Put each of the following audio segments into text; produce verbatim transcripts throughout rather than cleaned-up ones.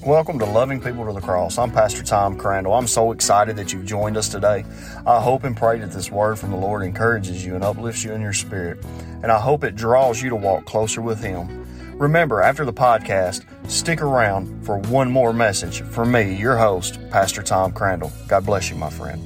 Welcome to Loving People to the Cross. I'm Pastor Tom Crandall. I'm so excited that you've joined us today. I hope and pray that this word from the Lord encourages you and uplifts you in your spirit. And I hope it draws you to walk closer with Him. Remember, after the podcast, stick around for one more message from me, your host, Pastor Tom Crandall. God bless you, my friend.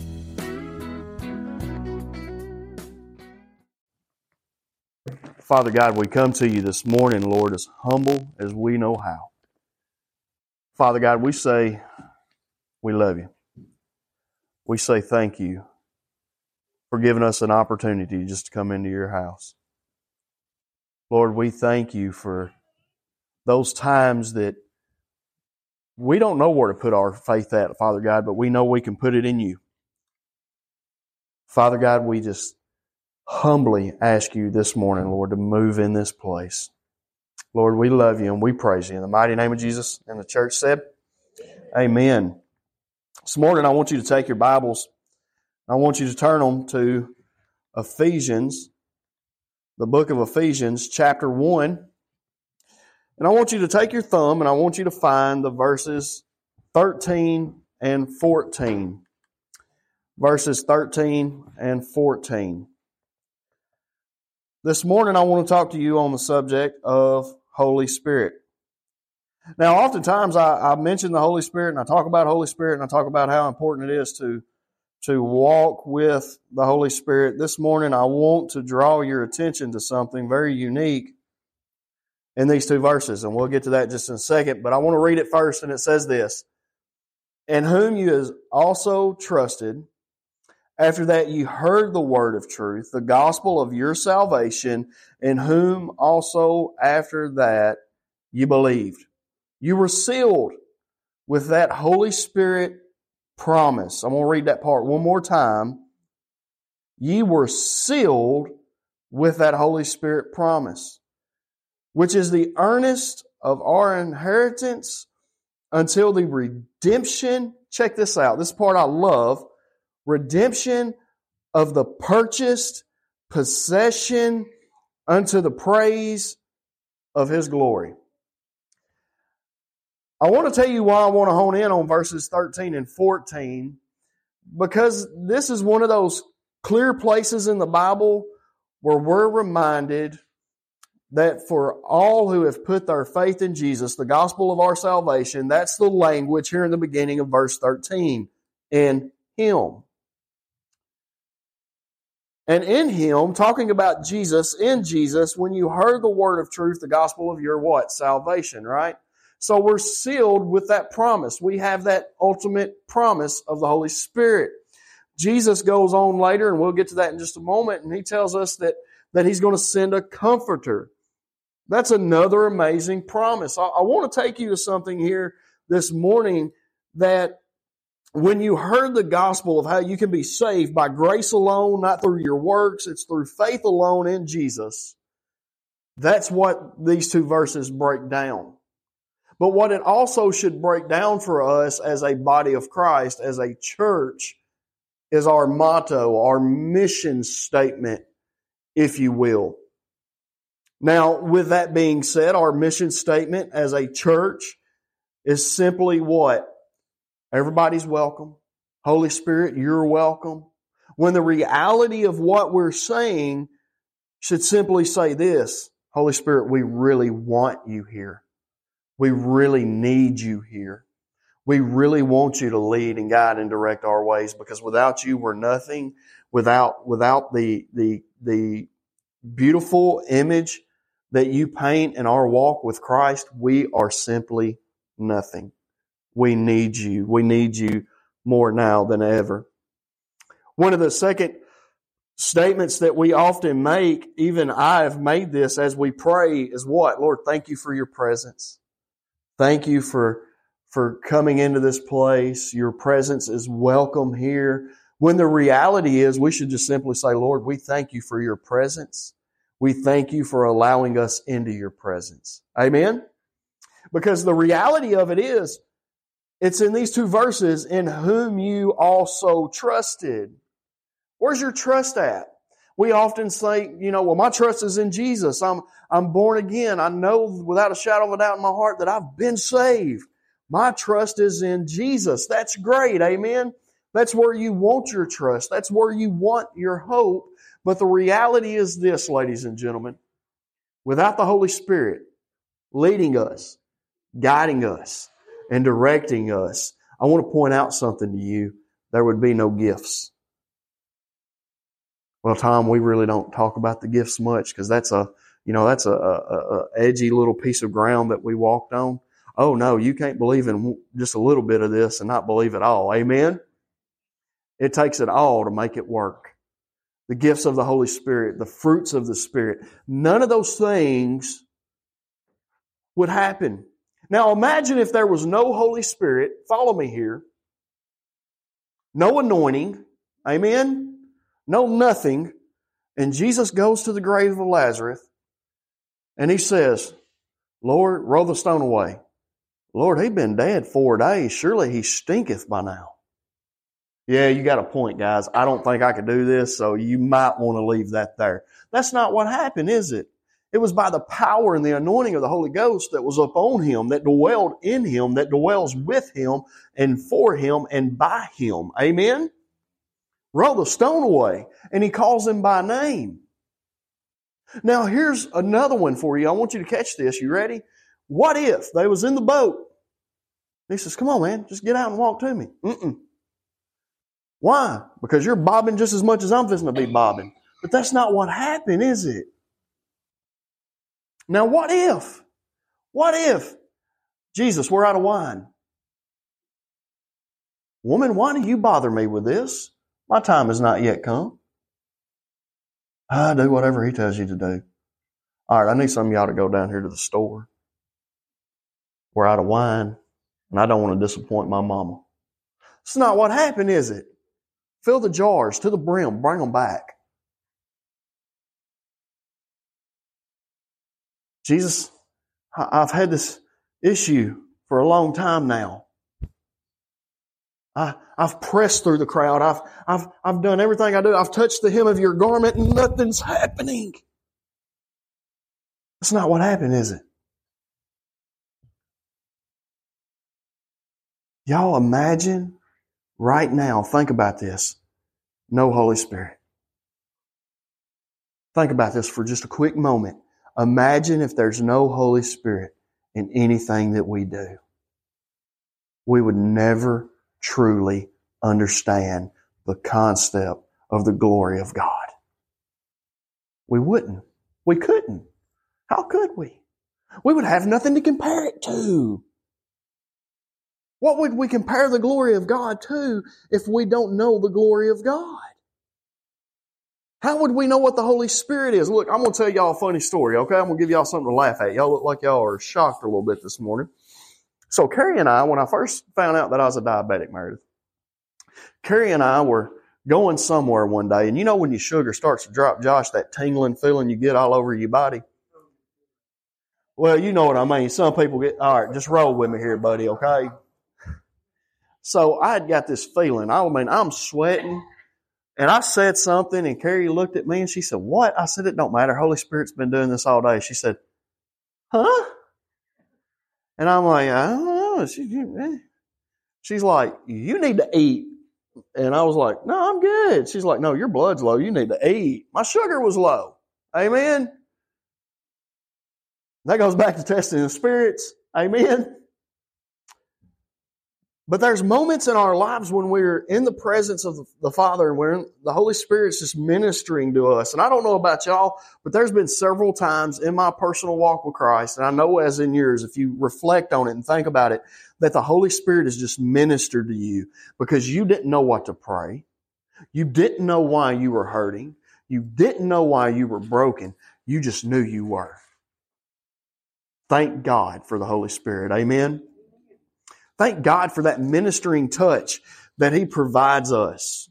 Father God, we come to you this morning, Lord, as humble as we know how. Father God, we say we love you. We say thank you for giving us an opportunity just to come into your house. Lord, we thank you for those times that we don't know where to put our faith at, Father God, but we know we can put it in you. Father God, we just humbly ask you this morning, Lord, to move in this place. Lord, we love you and we praise you. In the mighty name of Jesus, and the church said, Amen. This morning I want you to take your Bibles. I want you to turn them to Ephesians, the book of Ephesians, chapter one. And I want you to take your thumb and I want you to find the verses thirteen and fourteen. Verses thirteen and fourteen. This morning I want to talk to you on the subject of Holy Spirit. Now, oftentimes I, I mention the Holy Spirit and I talk about Holy Spirit and I talk about how important it is to, to walk with the Holy Spirit. This morning I want to draw your attention to something very unique in these two verses, and we'll get to that just in a second, but I want to read it first, and it says this: "In whom you have also trusted, after that you heard the word of truth, the gospel of your salvation, in whom also after that you believed. You were sealed with that Holy Spirit promise." I'm going to read that part one more time. "Ye were sealed with that Holy Spirit promise, which is the earnest of our inheritance until the redemption," check this out, this part I love, "redemption of the purchased possession unto the praise of His glory." I want to tell you why I want to hone in on verses thirteen and fourteen, because this is one of those clear places in the Bible where we're reminded that for all who have put their faith in Jesus, the gospel of our salvation, that's the language here in the beginning of verse thirteen, in Him. And in Him, talking about Jesus, in Jesus, when you heard the word of truth, the gospel of your what? Salvation, right? So we're sealed with that promise. We have that ultimate promise of the Holy Spirit. Jesus goes on later, and we'll get to that in just a moment, and He tells us that, that He's going to send a comforter. That's another amazing promise. I, I want to take you to something here this morning that when you heard the gospel of how you can be saved by grace alone, not through your works, it's through faith alone in Jesus, that's what these two verses break down. But what it also should break down for us as a body of Christ, as a church, is our motto, our mission statement, if you will. Now, with that being said, our mission statement as a church is simply what? Everybody's welcome. Holy Spirit, you're welcome. When the reality of what we're saying should simply say this: Holy Spirit, we really want you here. We really need you here. We really want you to lead and guide and direct our ways, because without you, we're nothing. Without, without the, the, the beautiful image that you paint in our walk with Christ, we are simply nothing. We need you. We need you more now than ever. One of the second statements that we often make, even I have made this as we pray, is what? Lord, thank you for your presence. Thank you for, for coming into this place. Your presence is welcome here. When the reality is, we should just simply say, Lord, we thank you for your presence. We thank you for allowing us into your presence. Amen? Because the reality of it is, it's in these two verses, in whom you also trusted. Where's your trust at? We often say, you know, well, my trust is in Jesus. I'm, I'm born again. I know without a shadow of a doubt in my heart that I've been saved. My trust is in Jesus. That's great. Amen. That's where you want your trust. That's where you want your hope. But the reality is this, ladies and gentlemen. Without the Holy Spirit leading us, guiding us, and directing us, I want to point out something to you. There would be no gifts. Well, Tom, we really don't talk about the gifts much because that's a, you know, that's a, a, a edgy little piece of ground that we walked on. Oh no, you can't believe in just a little bit of this and not believe it all. Amen? It takes it all to make it work. The gifts of the Holy Spirit, the fruits of the Spirit. None of those things would happen. Now imagine if there was no Holy Spirit, follow me here, no anointing, amen, no nothing, and Jesus goes to the grave of Lazarus and He says, Lord, roll the stone away. Lord, he'd been dead four days. Surely he stinketh by now. Yeah, you got a point, guys. I don't think I could do this, so you might want to leave that there. That's not what happened, is it? It was by the power and the anointing of the Holy Ghost that was upon Him, that dwelled in Him, that dwells with Him and for Him and by Him. Amen? Roll the stone away. And He calls him by name. Now here's another one for you. I want you to catch this. You ready? What if they was in the boat? He says, come on, man, just get out and walk to me. Mm-mm. Why? Because you're bobbing just as much as I'm fixing to be bobbing. But that's not what happened, is it? Now what if? What if? Jesus, we're out of wine. Woman, why do you bother me with this? My time has not yet come. I do whatever He tells you to do. All right, I need some of y'all to go down here to the store. We're out of wine, and I don't want to disappoint my mama. It's not what happened, is it? Fill the jars to the brim, bring them back. Jesus, I've had this issue for a long time now. I, I've pressed through the crowd. I've, I've, I've done everything I do. I've touched the hem of your garment and nothing's happening. That's not what happened, is it? Y'all imagine right now, think about this, no Holy Spirit. Think about this for just a quick moment. Imagine if there's no Holy Spirit in anything that we do. We would never truly understand the concept of the glory of God. We wouldn't. We couldn't. How could we? We would have nothing to compare it to. What would we compare the glory of God to if we don't know the glory of God? How would we know what the Holy Spirit is? Look, I'm going to tell y'all a funny story, okay? I'm going to give y'all something to laugh at. Y'all look like y'all are shocked a little bit this morning. So Carrie and I, when I first found out that I was a diabetic, Meredith, Carrie and I were going somewhere one day, and you know when your sugar starts to drop, Josh, that tingling feeling you get all over your body? Well, you know what I mean. Some people get, all right, just roll with me here, buddy, okay? So I had got this feeling. I mean, I'm sweating. And I said something, and Carrie looked at me, and she said, what? I said, it don't matter. Holy Spirit's been doing this all day. She said, huh? And I'm like, I don't know. She, she's like, you need to eat. And I was like, no, I'm good. She's like, no, your blood's low. You need to eat. My sugar was low. Amen? That goes back to testing the spirits. Amen? But there's moments in our lives when we're in the presence of the Father and we're in, the Holy Spirit's just ministering to us. And I don't know about y'all, but there's been several times in my personal walk with Christ, and I know as in yours, if you reflect on it and think about it, that the Holy Spirit has just ministered to you because you didn't know what to pray. You didn't know why you were hurting. You didn't know why you were broken. You just knew you were. Thank God for the Holy Spirit. Amen. Thank God for that ministering touch that He provides us.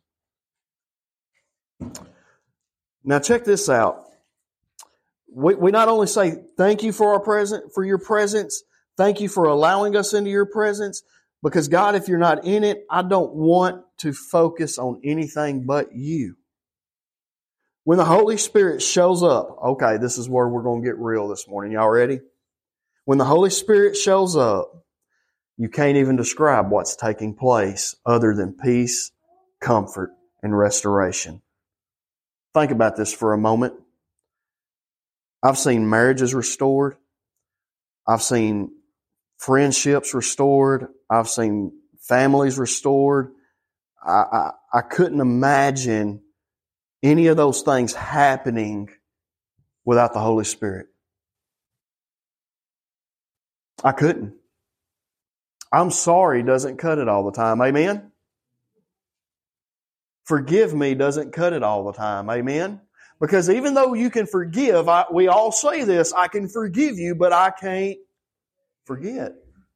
Now check this out. We, we not only say thank you for our present, for your presence, thank you for allowing us into your presence, because God, if you're not in it, I don't want to focus on anything but you. When the Holy Spirit shows up, okay, this is where we're going to get real this morning. Y'all ready? When the Holy Spirit shows up, You can't even describe what's taking place other than peace, comfort, and restoration. Think about this for a moment. I've seen marriages restored. I've seen friendships restored. I've seen families restored. I, I, I couldn't imagine any of those things happening without the Holy Spirit. I couldn't. I'm sorry doesn't cut it all the time. Amen? Forgive me doesn't cut it all the time. Amen? Because even though you can forgive, I, we all say this, I can forgive you, but I can't forget.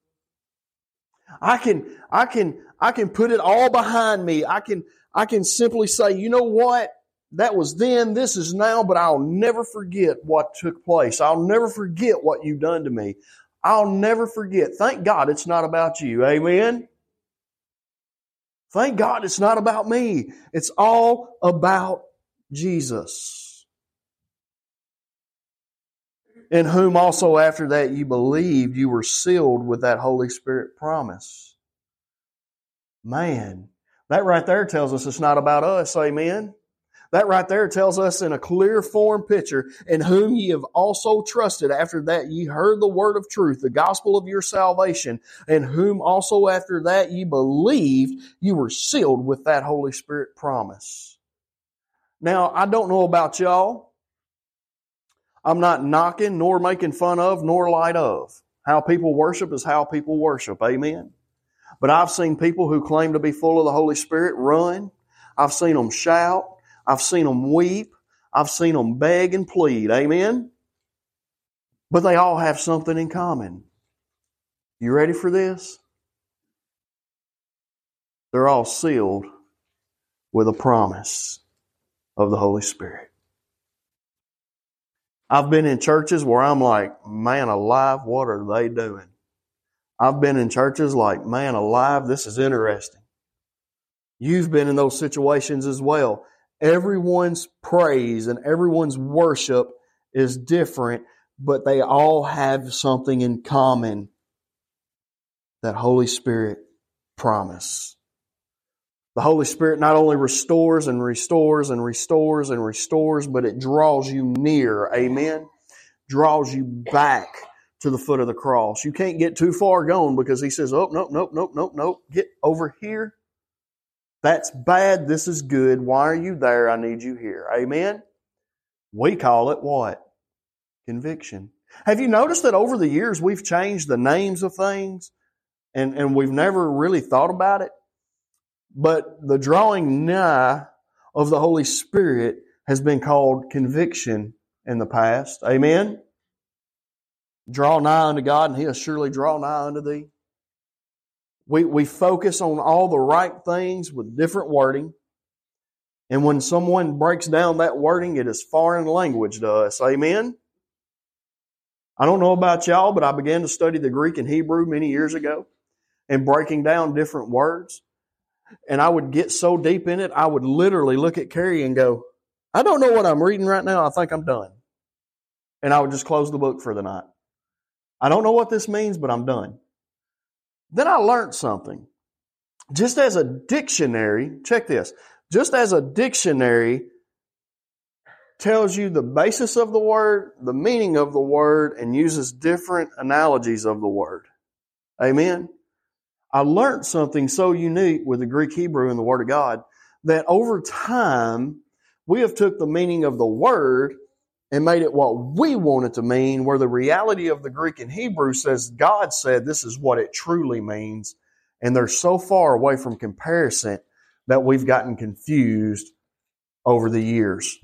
I can, I can, I can put it all behind me. I can, I can simply say, you know what? That was then, this is now, but I'll never forget what took place. I'll never forget what you've done to me. I'll never forget. Thank God it's not about you. Amen? Thank God it's not about me. It's all about Jesus. In whom also after that you believed, you were sealed with that Holy Spirit promise. Man, that right there tells us it's not about us. Amen? That right there tells us in a clear form picture, in whom ye have also trusted after that ye heard the word of truth, the gospel of your salvation, in whom also after that ye believed, you were sealed with that Holy Spirit promise. Now, I don't know about y'all. I'm not knocking, nor making fun of, nor light of. How people worship is how people worship. Amen? But I've seen people who claim to be full of the Holy Spirit run. I've seen them shout. I've seen them weep. I've seen them beg and plead. Amen? But they all have something in common. You ready for this? They're all sealed with a promise of the Holy Spirit. I've been in churches where I'm like, man alive, what are they doing? I've been in churches like, man alive, this is interesting. You've been in those situations as well. Everyone's praise and everyone's worship is different, but they all have something in common. That Holy Spirit promise. The Holy Spirit not only restores and restores and restores and restores, but it draws you near. Amen? Draws you back to the foot of the cross. You can't get too far gone because He says, oh, nope, nope, nope, nope, nope. Get over here. That's bad. This is good. Why are you there? I need you here. Amen? We call it what? Conviction. Have you noticed that over the years we've changed the names of things and, and we've never really thought about it? But the drawing nigh of the Holy Spirit has been called conviction in the past. Amen? Draw nigh unto God and He'll surely draw nigh unto thee. We, we focus on all the right things with different wording. And when someone breaks down that wording, it is foreign language to us. Amen? I don't know about y'all, but I began to study the Greek and Hebrew many years ago and breaking down different words. And I would get so deep in it, I would literally look at Carrie and go, I don't know what I'm reading right now. I think I'm done. And I would just close the book for the night. I don't know what this means, but I'm done. Then I learned something. Just as a dictionary, check this, just as a dictionary tells you the basis of the word, the meaning of the word, and uses different analogies of the word. Amen? I learned something so unique with the Greek, Hebrew, and the Word of God that over time we have took the meaning of the word and made it what we want it to mean, where the reality of the Greek and Hebrew says God said this is what it truly means. And they're so far away from comparison that we've gotten confused over the years.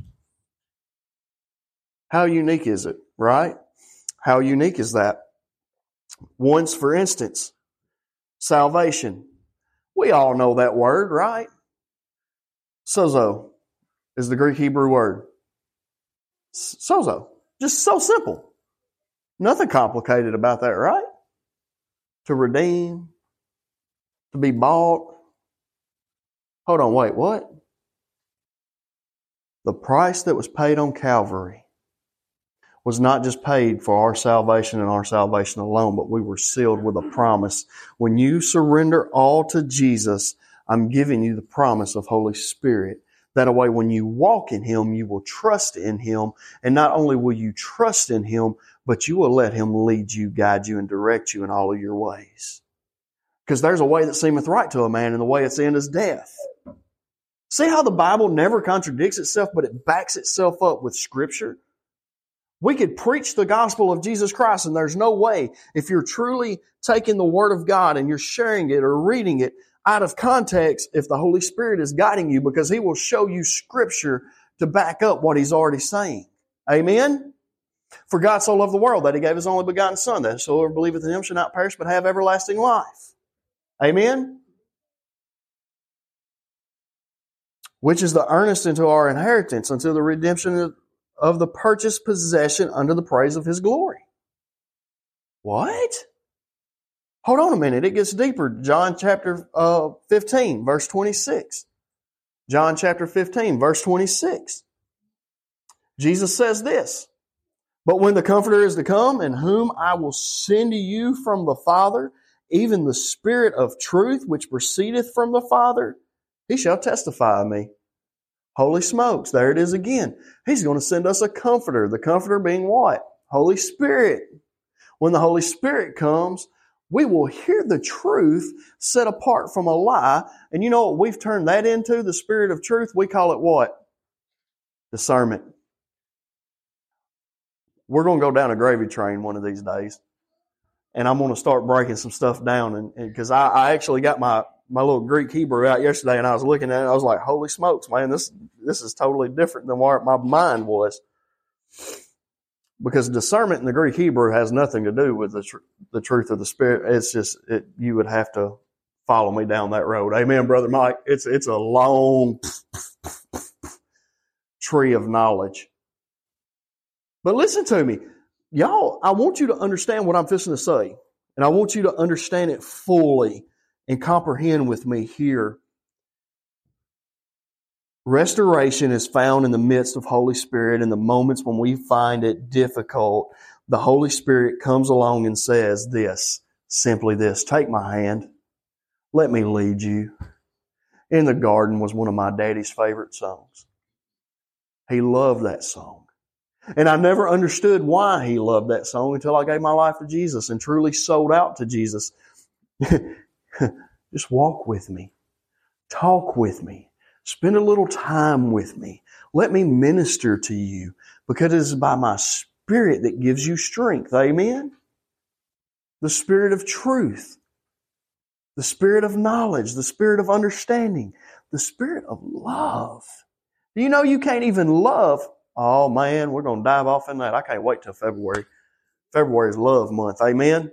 How unique is it, right? How unique is that? Once, for instance, salvation. We all know that word, right? Sozo is the Greek Hebrew word. Sozo. Just so simple. Nothing complicated about that, right? To redeem. To be bought. Hold on, wait, what? The price that was paid on Calvary was not just paid for our salvation and our salvation alone, but we were sealed with a promise. When you surrender all to Jesus, I'm giving you the promise of Holy Spirit. That way, when you walk in Him, you will trust in Him. And not only will you trust in Him, but you will let Him lead you, guide you, and direct you in all of your ways. Because there's a way that seemeth right to a man, and the way its end is death. See how the Bible never contradicts itself, but it backs itself up with Scripture? We could preach the gospel of Jesus Christ, and there's no way, if you're truly taking the Word of God and you're sharing it or reading it out of context, if the Holy Spirit is guiding you, because He will show you Scripture to back up what He's already saying. Amen? For God so loved the world that He gave His only begotten Son, that whosoever believeth in Him shall not perish but have everlasting life. Amen? Which is the earnest into our inheritance, unto the redemption of of the purchased possession under the praise of His glory. What? Hold on a minute. It gets deeper. John chapter uh, fifteen, verse twenty-six. John chapter fifteen, verse twenty-six. Jesus says this, "But when the Comforter is to come, in whom I will send to you from the Father, even the Spirit of truth, which proceedeth from the Father, He shall testify of me." Holy smokes, there it is again. He's going to send us a Comforter. The Comforter being what? Holy Spirit. When the Holy Spirit comes, we will hear the truth set apart from a lie. And you know what we've turned that into? The Spirit of truth. We call it what? Discernment. We're going to go down a gravy train one of these days. And I'm going to start breaking some stuff down. And because I, I actually got my my little Greek Hebrew out yesterday, and I was looking at it, I was like, holy smokes, man, this this is totally different than what my mind was. Because discernment in the Greek Hebrew has nothing to do with the tr- the truth of the Spirit. It's just, it, you would have to follow me down that road. Amen, Brother Mike. It's, it's a long tree of knowledge. But listen to me. Y'all, I want you to understand what I'm fixing to say. And I want you to understand it fully and comprehend with me here. Restoration is found in the midst of Holy Spirit. In the moments when we find it difficult, the Holy Spirit comes along and says this, simply this, "Take my hand. Let me lead you." "In the Garden" was one of my daddy's favorite songs. He loved that song. And I never understood why he loved that song until I gave my life to Jesus and truly sold out to Jesus. Just walk with me. Talk with me. Spend a little time with me. Let me minister to you, because it is by my Spirit that gives you strength. Amen? The Spirit of truth. The Spirit of knowledge. The Spirit of understanding. The Spirit of love. Do you know you can't even love? Oh man, we're going to dive off in that. I can't wait till February. February is love month. Amen?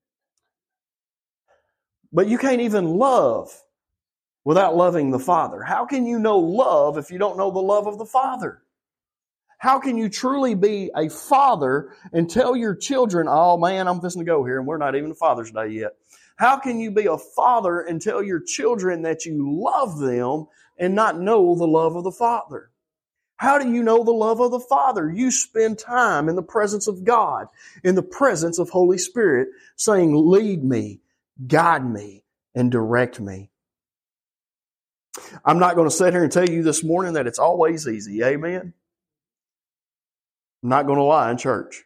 But you can't even love without loving the Father. How can you know love if you don't know the love of the Father? How can you truly be a father and tell your children, oh man, I'm fixing to go here, and we're not even Father's Day yet. How can you be a father and tell your children that you love them and not know the love of the Father? How do you know the love of the Father? You spend time in the presence of God, in the presence of Holy Spirit, saying, lead me, guide me, and direct me. I'm not going to sit here and tell you this morning that it's always easy. Amen? I'm not going to lie in church.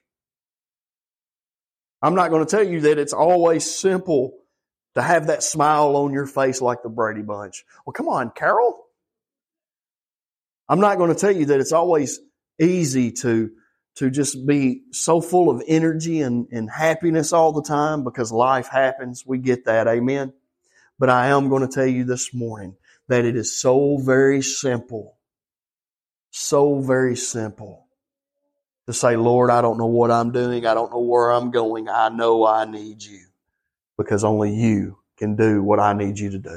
I'm not going to tell you that it's always simple to have that smile on your face like the Brady Bunch. Well, come on, Carol. I'm not going to tell you that it's always easy to, to just be so full of energy and, and happiness all the time, because life happens. We get that. Amen. But I am going to tell you this morning that it is so very simple, so very simple to say, Lord, I don't know what I'm doing. I don't know where I'm going. I know I need you, because only you can do what I need you to do.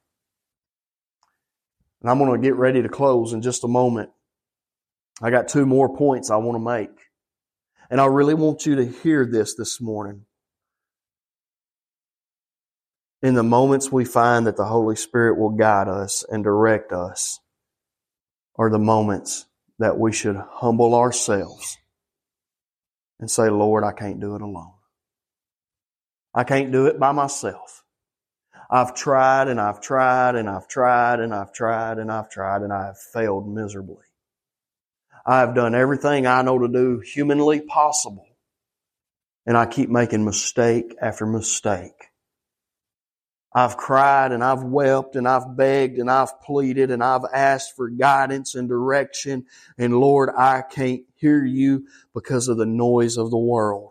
And I'm going to get ready to close in just a moment. I got two more points I want to make. And I really want you to hear this this morning. In the moments we find that the Holy Spirit will guide us and direct us are the moments that we should humble ourselves and say, Lord, I can't do it alone. I can't do it by myself. I've tried and I've tried and I've tried and I've tried and I've tried and I have failed miserably. I have done everything I know to do humanly possible. And I keep making mistake after mistake. I've cried and I've wept and I've begged and I've pleaded and I've asked for guidance and direction. And Lord, I can't hear you because of the noise of the world.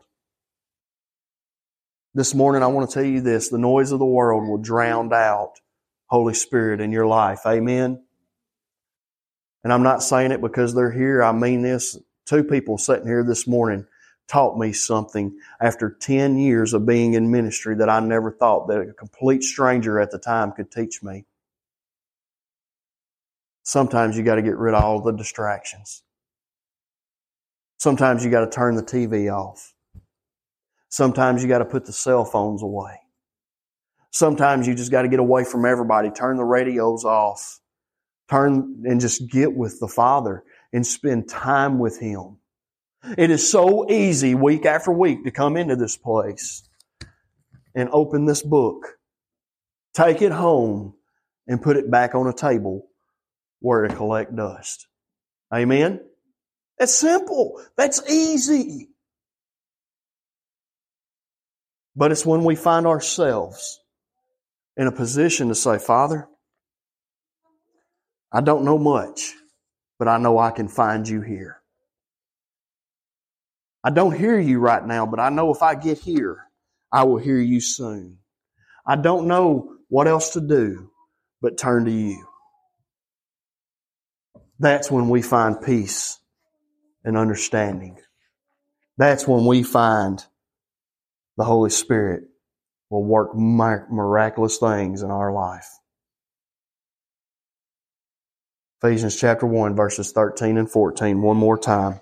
This morning I want to tell you this. The noise of the world will drown out Holy Spirit in your life. Amen? And I'm not saying it because they're here. I mean this. Two people sitting here this morning taught me something after ten years of being in ministry that I never thought that a complete stranger at the time could teach me. Sometimes you got to get rid of all the distractions. Sometimes you got to turn the T V off. Sometimes you got to put the cell phones away. Sometimes you just got to get away from everybody. Turn the radios off. Turn and just get with the Father and spend time with Him. It is so easy week after week to come into this place and open this book, take it home, and put it back on a table where to collect dust. Amen? That's simple. That's easy. But it's when we find ourselves in a position to say, Father, I don't know much, but I know I can find you here. I don't hear you right now, but I know if I get here, I will hear you soon. I don't know what else to do, but turn to you. That's when we find peace and understanding. That's when we find the Holy Spirit will work miraculous things in our life. Ephesians chapter one, verses thirteen and fourteen, one more time.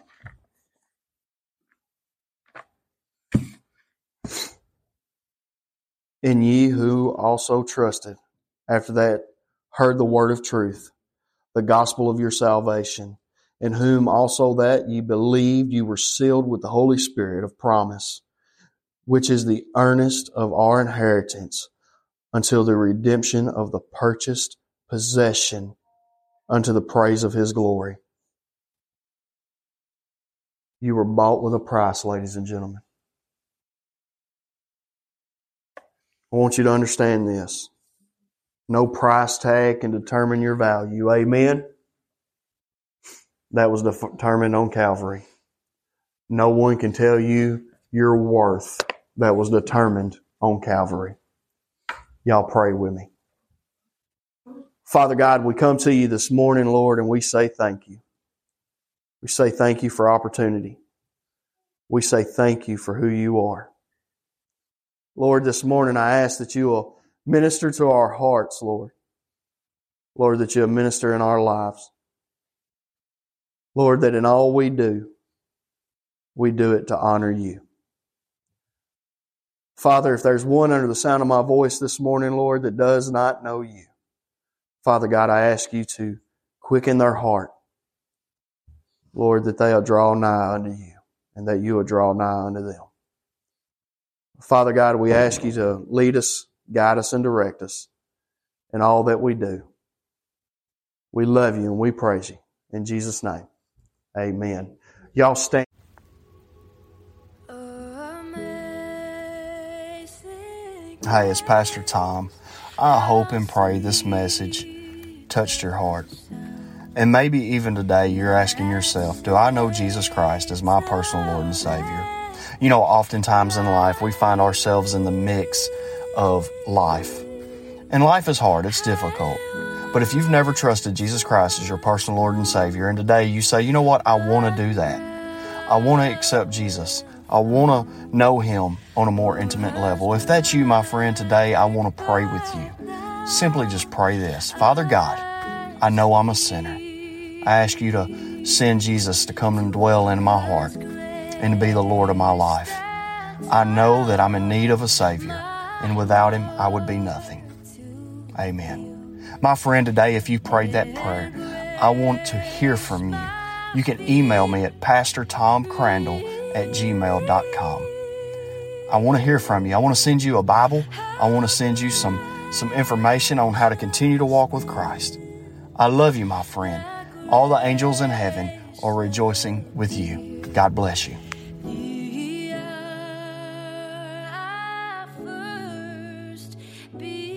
In ye who also trusted, after that heard the word of truth, the gospel of your salvation, in whom also that ye believed, you were sealed with the Holy Spirit of promise, which is the earnest of our inheritance until the redemption of the purchased possession unto the praise of His glory. You were bought with a price, ladies and gentlemen. I want you to understand this. No price tag can determine your value. Amen? That was determined on Calvary. No one can tell you your worth. That was determined on Calvary. Y'all pray with me. Father God, we come to you this morning, Lord, and we say thank you. We say thank you for opportunity. We say thank you for who you are. Lord, this morning I ask that you will minister to our hearts, Lord. Lord, that you'll minister in our lives. Lord, that in all we do, we do it to honor you. Father, if there's one under the sound of my voice this morning, Lord, that does not know you, Father God, I ask you to quicken their heart. Lord, that they'll draw nigh unto you and that you will draw nigh unto them. Father God, we ask you to lead us, guide us, and direct us in all that we do. We love you and we praise you. In Jesus' name, amen. Y'all stand. Hey, it's Pastor Tom. I hope and pray this message touched your heart. And maybe even today you're asking yourself, do I know Jesus Christ as my personal Lord and Savior? You know, oftentimes in life we find ourselves in the mix of life. And life is hard, it's difficult. But if you've never trusted Jesus Christ as your personal Lord and Savior, and today you say, you know what, I want to do that. I want to accept Jesus. I want to know Him on a more intimate level. If that's you, my friend, today I want to pray with you. Simply just pray this. Father God, I know I'm a sinner. I ask you to send Jesus to come and dwell in my heart and to be the Lord of my life. I know that I'm in need of a Savior, and without Him, I would be nothing. Amen. My friend, today, if you prayed that prayer, I want to hear from you. You can email me at pastor tom crandall at gmail dot com. I want to hear from you. I want to send you a Bible. I want to send you some, some information on how to continue to walk with Christ. I love you, my friend. All the angels in heaven are rejoicing with you. God bless you. Be